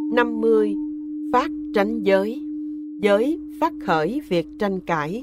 50. Phát tránh giới. Giới phát khởi việc tranh cãi.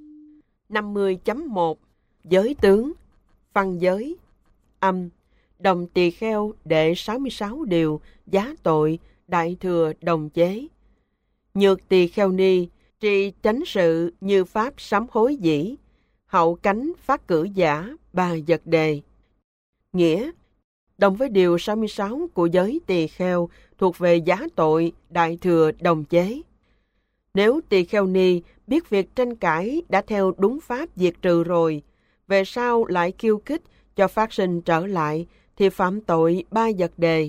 50.1 Giới tướng. Văn giới. Âm. Đồng tỳ kheo đệ 66 điều, giá tội, đại thừa đồng chế. Nhược tỳ kheo ni, tri tránh sự như pháp sám hối dĩ, hậu cánh phát cử giả, ba vật đề. Nghĩa, đồng với điều 66 của giới tỳ kheo thuộc về giá tội, đại thừa đồng chế. Nếu tỳ kheo ni biết việc tranh cãi đã theo đúng pháp diệt trừ rồi, về sau lại khiêu khích cho phát sinh trở lại, thì phạm tội ba vật đề.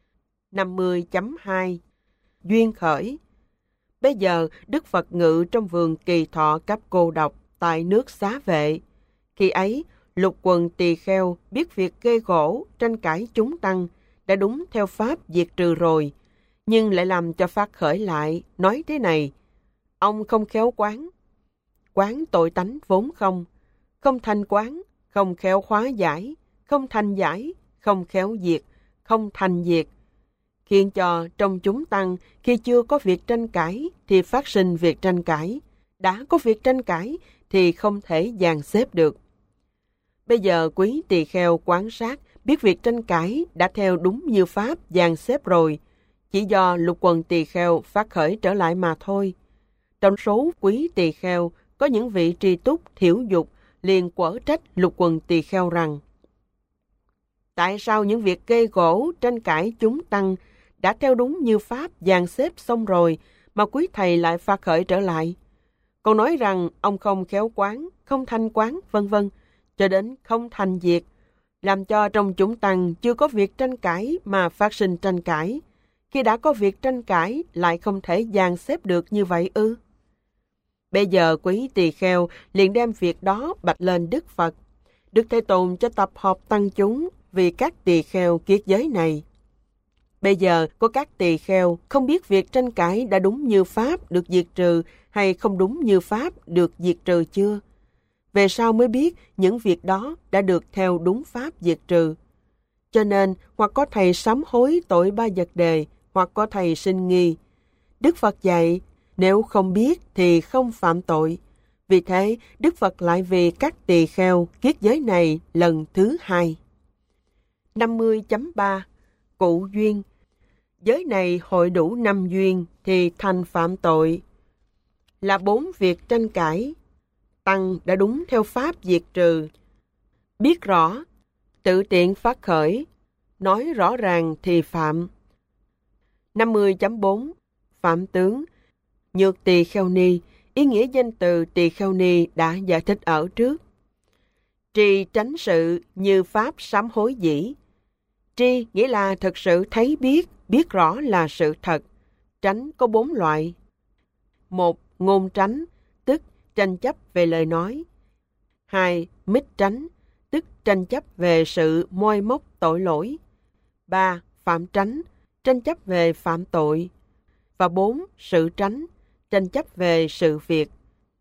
50.2 Duyên khởi. Bây giờ Đức Phật ngự trong vườn Kỳ Thọ Cấp Cô Độc tại nước Xá Vệ. Khi ấy, lục quần tỳ kheo biết việc gây gỗ, tranh cãi chúng tăng đã đúng theo pháp diệt trừ rồi, nhưng lại làm cho phát khởi lại, nói thế này: ông không khéo quán. Quán tội tánh vốn không thành quán, không khéo khóa giải, không thành giải, không khéo diệt, không thành diệt. Khiến cho trong chúng tăng, khi chưa có việc tranh cãi thì phát sinh việc tranh cãi, đã có việc tranh cãi thì không thể dàn xếp được. Bây giờ quý tỳ kheo quan sát, biết việc tranh cãi đã theo đúng như pháp dàn xếp rồi, chỉ do lục quần tỳ kheo phát khởi trở lại mà thôi. Trong số quý tỳ kheo có những vị tri túc thiểu dục liền quở trách lục quần tỳ kheo rằng: tại sao những việc gây gỗ tranh cãi chúng tăng đã theo đúng như pháp dàn xếp xong rồi mà quý thầy lại phát khởi trở lại? Còn nói rằng ông không khéo quán, không thanh quán, vân vân, cho đến không thành diệt, làm cho trong chúng tăng chưa có việc tranh cãi mà phát sinh tranh cãi. Khi đã có việc tranh cãi lại không thể dàn xếp được như vậy ư? Bây giờ quý tỳ kheo liền đem việc đó bạch lên Đức Phật. Đức Thế Tôn cho tập hợp tăng chúng vì các tỳ kheo kiết giới này. Bây giờ có các tỳ kheo không biết việc tranh cãi đã đúng như pháp được diệt trừ hay không đúng như pháp được diệt trừ chưa? Về sau mới biết những việc đó đã được theo đúng pháp diệt trừ. Cho nên hoặc có thầy sám hối tội ba vật đề, hoặc có thầy sinh nghi. Đức Phật dạy, nếu không biết thì không phạm tội. Vì thế, Đức Phật lại vì các tỳ kheo kiết giới này lần thứ hai. 50.3 Cụ duyên. Giới này hội đủ 5 duyên thì thành phạm tội. Là 4 việc tranh cãi. Tăng đã đúng theo pháp diệt trừ. Biết rõ, tự tiện phát khởi, nói rõ ràng thì phạm. 50.4 Phạm tướng. Nhược tỳ kheo ni, ý nghĩa danh từ tỳ kheo ni đã giải thích ở trước. Tri tránh sự như pháp sám hối dĩ. Tri nghĩa là thực sự thấy biết rõ là sự thật. Tránh có 4 loại. 1. Ngôn tránh, tức tranh chấp về lời nói. 2. Mít tránh, tức tranh chấp về sự moi móc tội lỗi. 3. Phạm tránh, tranh chấp về phạm tội. Và 4. Sự tránh, tranh chấp về sự việc.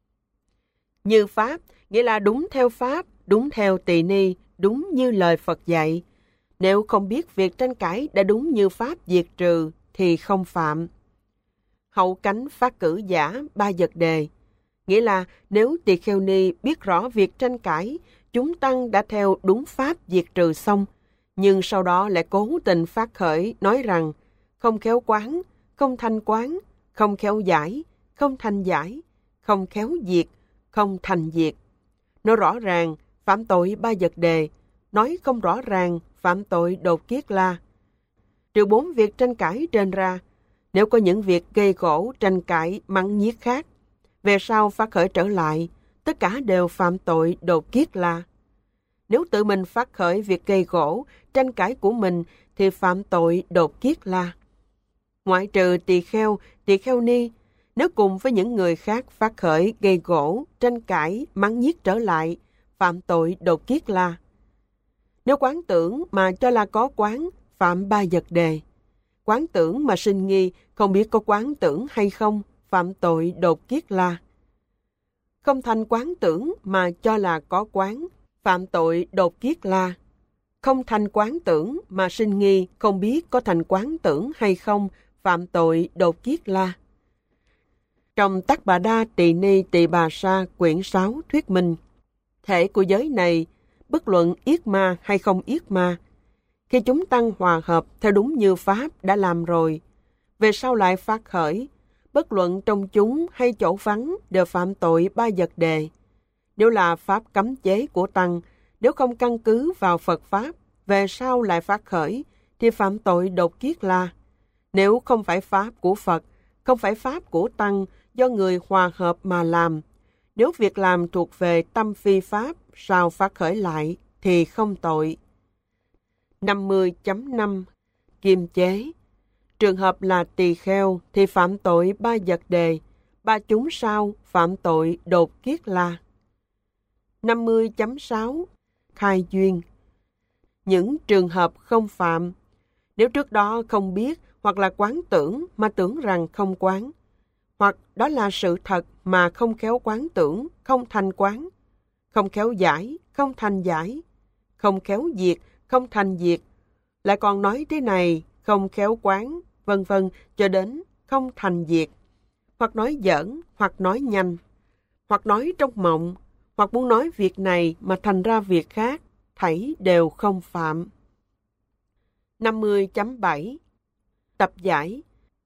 Như pháp, nghĩa là đúng theo pháp, đúng theo tỳ ni, đúng như lời Phật dạy. Nếu không biết việc tranh cãi đã đúng như pháp diệt trừ thì không phạm. Hậu cánh phát cử giả ba vật đề. Nghĩa là nếu tỳ kheo ni biết rõ việc tranh cãi, chúng tăng đã theo đúng pháp diệt trừ xong, nhưng sau đó lại cố tình phát khởi nói rằng không khéo quán, không thanh quán, không khéo giải, không thành giải, không khéo diệt, không thành diệt. Nói rõ ràng, phạm tội ba vật đề. Nói không rõ ràng, phạm tội đột kiết la. Trừ 4 việc tranh cãi trên ra, nếu có những việc gây gỗ, tranh cãi, mắng nhiếc khác, về sau phát khởi trở lại, tất cả đều phạm tội đột kiết la. Nếu tự mình phát khởi việc gây gỗ, tranh cãi của mình thì phạm tội đột kiết la. Ngoại trừ tỳ kheo ni, nếu cùng với những người khác phát khởi gây gỗ, tranh cãi, mắng nhiếc trở lại, phạm tội đột kiết la. Nếu quán tưởng mà cho là có quán, phạm ba vật đề. Quán tưởng mà sinh nghi, không biết có quán tưởng hay không, phạm tội đột kiết la. Không thành quán tưởng mà cho là có quán, phạm tội đột kiết la. Không thành quán tưởng mà sinh nghi, không biết có thành quán tưởng hay không, phạm tội đột kiết la. Trong Tắc Bà Đa Tỳ Ni Tỳ Bà Sa quyển 6 thuyết minh, thể của giới này, bất luận yết ma hay không yết ma, khi chúng tăng hòa hợp theo đúng như Pháp đã làm rồi, về sau lại phát khởi, bất luận trong chúng hay chỗ vắng đều phạm tội 3 vật đề. Nếu là Pháp cấm chế của tăng, nếu không căn cứ vào Phật Pháp, về sau lại phát khởi, thì phạm tội đột kiết la. Nếu không phải Pháp của Phật, không phải Pháp của tăng, do người hòa hợp mà làm, nếu việc làm thuộc về tâm phi Pháp, sao phát khởi lại, thì không tội. 50.5 Kiềm chế. Trường hợp là tỳ kheo thì phạm tội 3 vật đề, 3 chúng sao phạm tội đột kiết la. 50.6 Khai duyên. Những trường hợp không phạm, nếu trước đó không biết hoặc là quán tưởng mà tưởng rằng không quán, hoặc đó là sự thật mà không khéo quán tưởng, không thành quán, không khéo giải, không thành giải, không khéo diệt, không thành diệt, lại còn nói thế này, không khéo quán, vân vân, cho đến không thành diệt, hoặc nói giỡn, hoặc nói nhanh, hoặc nói trong mộng, hoặc muốn nói việc này mà thành ra việc khác, thảy đều không phạm. 50.7 Tập giải.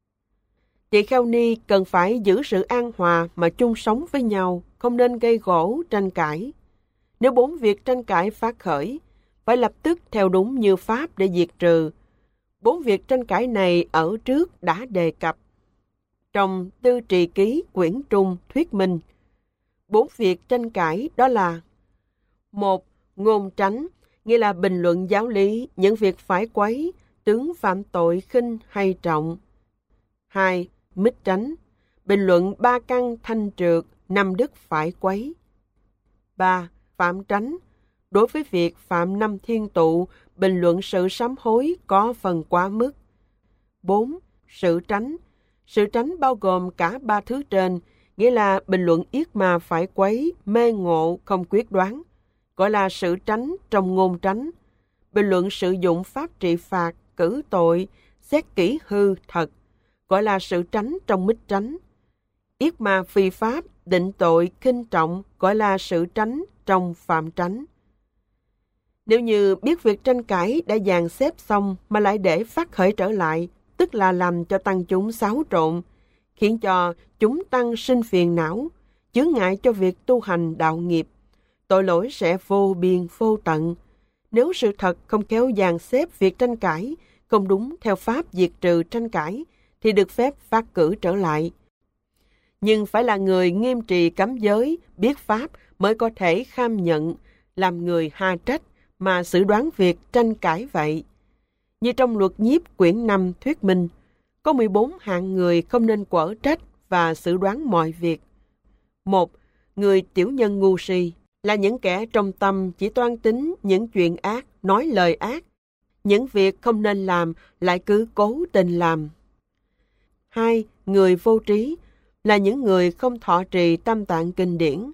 Tỳ kheo ni cần phải giữ sự an hòa mà chung sống với nhau, không nên gây gổ, tranh cãi. Nếu 4 việc tranh cãi phát khởi, phải lập tức theo đúng như Pháp để diệt trừ. 4 việc tranh cãi này ở trước đã đề cập. Trong Tư Trì Ký quyển Trung thuyết minh, 4 việc tranh cãi đó là: 1. Ngôn tránh, nghĩa là bình luận giáo lý, những việc phải quấy, tướng phạm tội khinh hay trọng. 2. Mít tránh, bình luận 3 căn thanh trượt, 5 đức phải quấy. 3. Phạm tránh, đối với việc phạm 5 thiên tụ, bình luận sự sám hối có phần quá mức. 4. Sự tránh bao gồm cả 3 thứ trên, nghĩa là bình luận yết ma phải quấy, mê ngộ, không quyết đoán, gọi là sự tránh trong ngôn tránh. Bình luận sử dụng pháp trị phạt, cử tội, xét kỹ hư, thật, gọi là sự tránh trong mít tránh. Yết ma phi pháp, định tội, khinh trọng, gọi là sự tránh trong phạm tránh. Nếu như biết việc tranh cãi đã dàn xếp xong mà lại để phát khởi trở lại, tức là làm cho tăng chúng xáo trộn, khiến cho chúng tăng sinh phiền não, chướng ngại cho việc tu hành đạo nghiệp, tội lỗi sẽ vô biên vô tận. Nếu sự thật không khéo dàn xếp việc tranh cãi, không đúng theo pháp diệt trừ tranh cãi, thì được phép phát cử trở lại. Nhưng phải là người nghiêm trì cấm giới, biết pháp mới có thể kham nhận, làm người ha trách mà xử đoán việc tranh cãi vậy. Như trong Luật Nhiếp quyển 5 thuyết minh, có 14 hạng người không nên quở trách và xử đoán mọi việc. 1. Người tiểu nhân ngu si, là những kẻ trong tâm chỉ toan tính những chuyện ác, nói lời ác, những việc không nên làm lại cứ cố tình làm. 2. Người vô trí, là những người không thọ trì tam tạng kinh điển.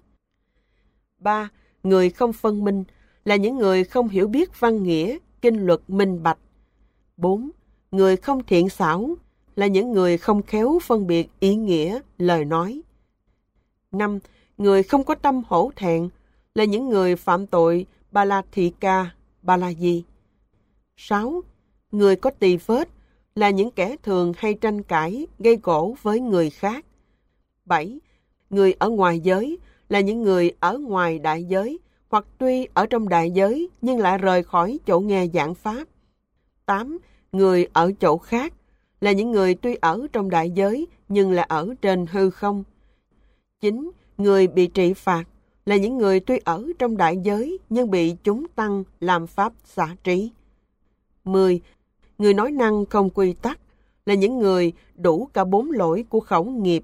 3. Người không phân minh, là những người không hiểu biết văn nghĩa, kinh luật minh bạch. 4. Người không thiện xảo, là những người không khéo phân biệt ý nghĩa, lời nói. 5. Người không có tâm hổ thẹn, là những người phạm tội Balathika, Balaji. 6. Người có tỳ phết, là những kẻ thường hay tranh cãi, gây gổ với người khác. 7. Người ở ngoài giới, là những người ở ngoài đại giới, hoặc tuy ở trong đại giới nhưng lại rời khỏi chỗ nghe giảng pháp. 8. Người ở chỗ khác, là những người tuy ở trong đại giới nhưng là ở trên hư không. 9. Người bị trị phạt, là những người tuy ở trong đại giới nhưng bị chúng tăng làm pháp xả trí. 10. Người nói năng không quy tắc, là những người đủ cả 4 lỗi của khẩu nghiệp.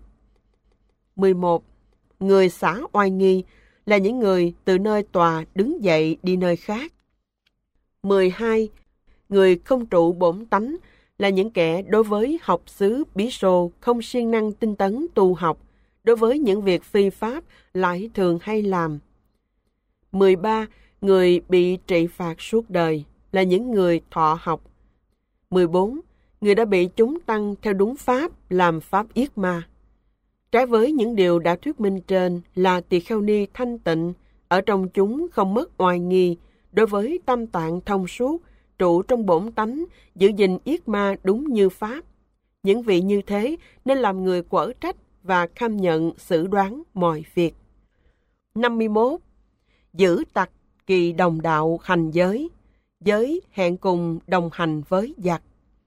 11. Người xả oai nghi, là những người từ nơi tòa đứng dậy đi nơi khác. 12. Người không trụ bổn tánh, là những kẻ đối với học xứ bí xô không siêng năng tinh tấn tu học, đối với những việc phi pháp lại thường hay làm. 13. Người bị trị phạt suốt đời, là những người thọ học. 14. người đã bị chúng tăng theo đúng pháp làm pháp yết ma. Trái với những điều đã thuyết minh trên là tỳ kheo ni thanh tịnh, ở trong chúng không mất oai nghi, đối với tâm tạng thông suốt, trụ trong bổn tánh, giữ gìn yết ma đúng như pháp. Những vị như thế nên làm người quở trách và kham nhận xử đoán mọi việc. 51. Giữ tặc kỳ đồng đạo hành giới. Giới hẹn cùng đồng hành với giặc.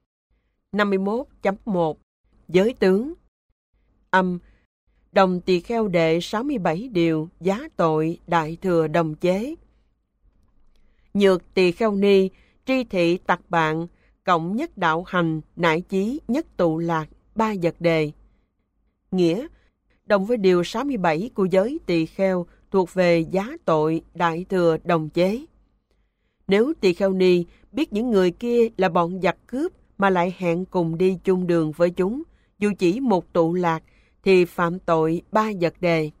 51.1. Giới tướng. Âm. Đồng tỳ kheo đệ 67 điều giá tội đại thừa đồng chế. Nhược tỳ kheo ni, tri thị tặc bạn, cộng nhất đạo hành, nải chí nhất tụ lạc, ba vật đề. Nghĩa, đồng với điều 67 của giới tỳ kheo thuộc về giá tội đại thừa đồng chế. Nếu tỳ kheo ni biết những người kia là bọn giặc cướp mà lại hẹn cùng đi chung đường với chúng, dù chỉ một tụ lạc, thì phạm tội ba vật đề.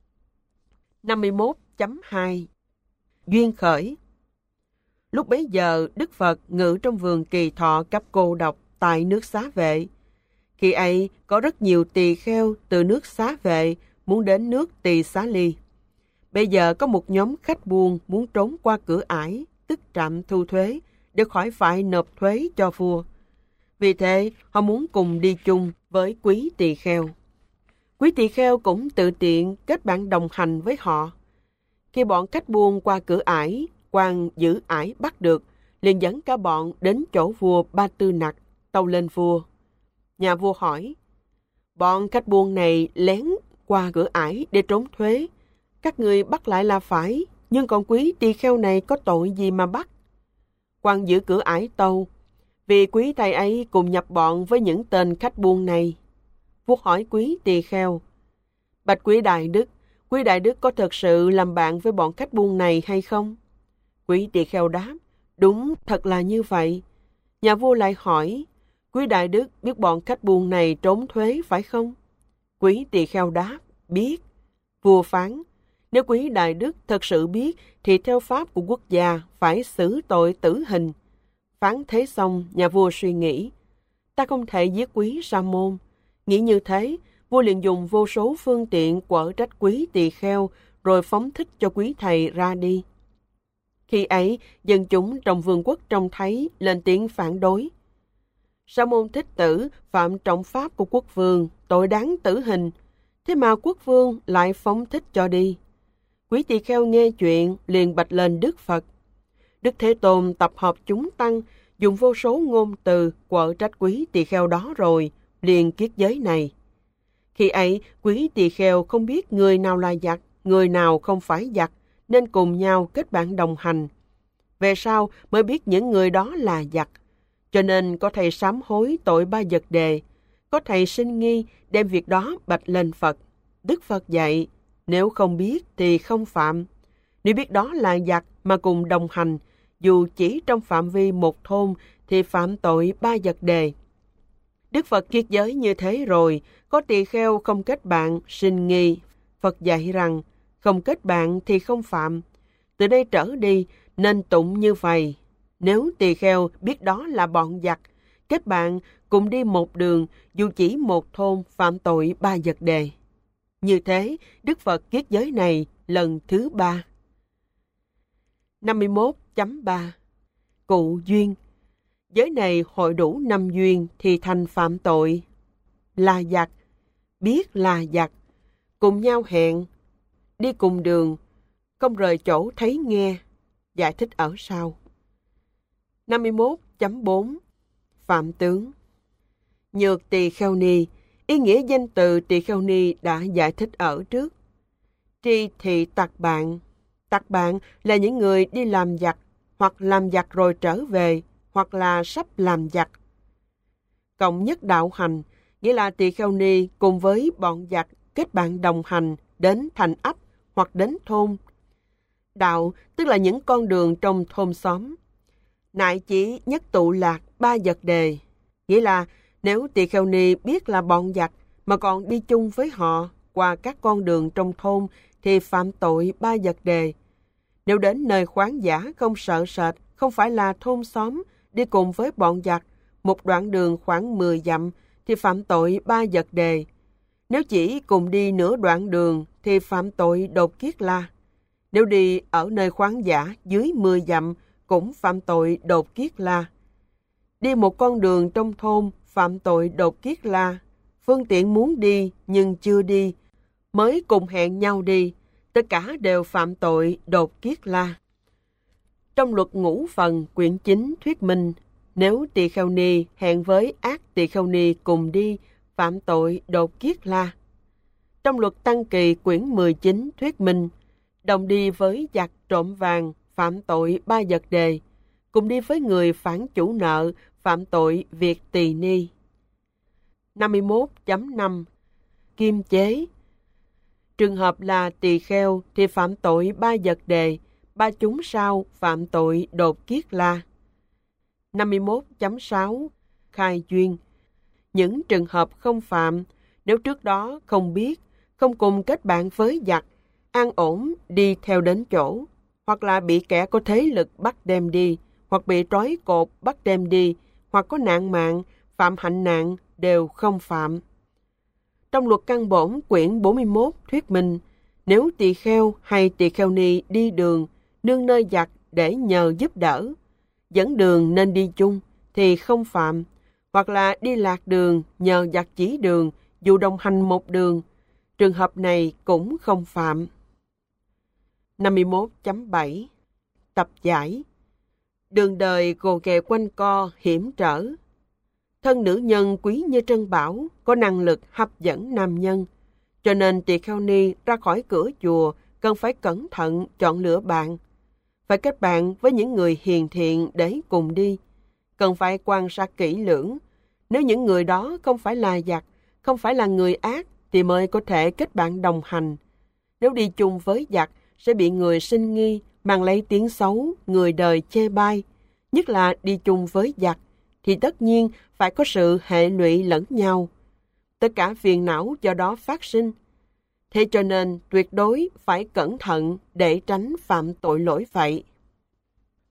51.2. Duyên khởi. Lúc bấy giờ, Đức Phật ngự trong vườn Kỳ Thọ Cấp Cô Độc tại nước Xá Vệ. Khi ấy, có rất nhiều tỳ kheo từ nước Xá Vệ muốn đến nước Tỳ Xá Ly. Bây giờ có một nhóm khách buôn muốn trốn qua cửa ải, tức trạm thu thuế, để khỏi phải nộp thuế cho vua. Vì thế, họ muốn cùng đi chung với quý tỳ kheo. Quý tỳ kheo cũng tự tiện kết bạn đồng hành với họ. Khi bọn khách buôn qua cửa ải, quan giữ ải bắt được, liền dẫn cả bọn đến chỗ vua Ba Tư Nặc, tâu lên vua. Nhà vua hỏi, bọn khách buôn này lén qua cửa ải để trốn thuế. Các người bắt lại là phải, nhưng còn quý tỳ kheo này có tội gì mà bắt? Quan giữ cửa ải tâu, vì quý thầy ấy cùng nhập bọn với những tên khách buôn này. Vua hỏi quý tỳ kheo, bạch quý đại đức có thật sự làm bạn với bọn khách buôn này hay không? Quý tỳ kheo đáp, đúng, thật là như vậy. Nhà vua lại hỏi, quý đại đức biết bọn khách buôn này trốn thuế phải không? Quý tỳ kheo đáp, biết. Vua phán, nếu quý đại đức thật sự biết thì theo pháp của quốc gia phải xử tội tử hình. Phán thế xong, nhà vua suy nghĩ, ta không thể giết quý sa môn. Nghĩ như thế, vua liền dùng vô số phương tiện quở trách quý tỳ kheo, rồi phóng thích cho quý thầy ra đi. Khi ấy, dân chúng trong vương quốc trông thấy, lên tiếng phản đối. Sa môn Thích Tử phạm trọng pháp của quốc vương, tội đáng tử hình. Thế mà quốc vương lại phóng thích cho đi. Quý tỳ kheo nghe chuyện, liền bạch lên Đức Phật. Đức Thế Tôn tập hợp chúng tăng, dùng vô số ngôn từ quở trách quý tỳ kheo đó rồi, liền kiết giới này. Khi ấy, quý tỳ kheo không biết người nào là giặc, người nào không phải giặc, nên cùng nhau kết bạn đồng hành. Về sau mới biết những người đó là giặc. Cho nên có thầy sám hối tội ba vật đề, có thầy sinh nghi đem việc đó bạch lên Phật. Đức Phật dạy, nếu không biết thì không phạm. Nếu biết đó là giặc mà cùng đồng hành, dù chỉ trong phạm vi một thôn thì phạm tội ba vật đề. Đức Phật kiết giới như thế rồi, có tỳ kheo không kết bạn, sinh nghi. Phật dạy rằng, không kết bạn thì không phạm. Từ đây trở đi, nên tụng như vậy. Nếu tỳ kheo biết đó là bọn giặc, kết bạn cùng đi một đường, dù chỉ một thôn phạm tội ba vật đề. Như thế, Đức Phật kiết giới này lần thứ 3. 51.3. Cụ duyên. Giới này hội đủ 5 duyên thì thành phạm tội. Là giặc, biết là giặc, cùng nhau hẹn, đi cùng đường, không rời chỗ thấy nghe. Giải thích ở sau. 51.4. Phạm tướng. Nhược tỳ kheo ni, ý nghĩa danh từ tỳ kheo ni đã giải thích ở trước. Tri thị tặc bạn. Tặc bạn là những người đi làm giặc, hoặc làm giặc rồi trở về, hoặc là sắp làm giặc. Cộng nhất đạo hành, nghĩa là tỳ kheo ni cùng với bọn giặc kết bạn đồng hành đến thành ấp hoặc đến thôn. Đạo tức là những con đường trong thôn xóm. Nại chỉ nhất tụ lạc ba vật đề, nghĩa là nếu tỳ kheo ni biết là bọn giặc mà còn đi chung với họ qua các con đường trong thôn thì phạm tội ba vật đề. Nếu đến nơi khoáng dã không sợ sệt, không phải là thôn xóm, đi cùng với bọn giặc, một đoạn đường khoảng 10 dặm thì phạm tội 3 vật đề. Nếu chỉ cùng đi nửa đoạn đường thì phạm tội đột kiết la. Nếu đi ở nơi khoáng dã dưới 10 dặm cũng phạm tội đột kiết la. Đi một con đường trong thôn phạm tội đột kiết la. Phương tiện muốn đi nhưng chưa đi, mới cùng hẹn nhau đi, tất cả đều phạm tội đột kiết la. Trong luật ngũ phần quyển 9 thuyết minh, nếu tỳ kheo ni hẹn với ác tỳ kheo ni cùng đi, phạm tội đột kiết la. Trong luật tăng kỳ quyển 19 thuyết minh, đồng đi với giặc trộm vàng, phạm tội 3 vật đề, cùng đi với người phản chủ nợ, phạm tội việc tỳ ni. 51.5 Kim chế. Trường hợp là tỳ kheo thì phạm tội 3 vật đề, 3 chúng sau phạm tội đột kiết la. 51.6 Khai duyên. Những trường hợp không phạm, nếu trước đó không biết, không cùng kết bạn với giặc, an ổn đi theo đến chỗ, hoặc là bị kẻ có thế lực bắt đem đi, hoặc bị trói cột bắt đem đi, hoặc có nạn mạng, phạm hạnh nạn, đều không phạm. Trong luật căn bổn quyển 41 thuyết minh, nếu tỳ kheo hay tỳ kheo ni đi đường, nương nơi giặc để nhờ giúp đỡ, dẫn đường nên đi chung thì không phạm, hoặc là đi lạc đường nhờ giặc chỉ đường dù đồng hành một đường, trường hợp này cũng không phạm. 51.7 Tập giải. Đường đời gồ ghề quanh co, hiểm trở. Thân nữ nhân quý như trân bảo, có năng lực hấp dẫn nam nhân. Cho nên tỳ kheo ni ra khỏi cửa chùa cần phải cẩn thận chọn lựa bạn. Phải kết bạn với những người hiền thiện để cùng đi. Cần phải quan sát kỹ lưỡng. Nếu những người đó không phải là giặc, không phải là người ác, thì mới có thể kết bạn đồng hành. Nếu đi chung với giặc, sẽ bị người sinh nghi, mang lấy tiếng xấu, người đời chê bai. Nhất là đi chung với giặc, thì tất nhiên phải có sự hệ lụy lẫn nhau. Tất cả phiền não do đó phát sinh. Thế cho nên tuyệt đối phải cẩn thận để tránh phạm tội lỗi vậy.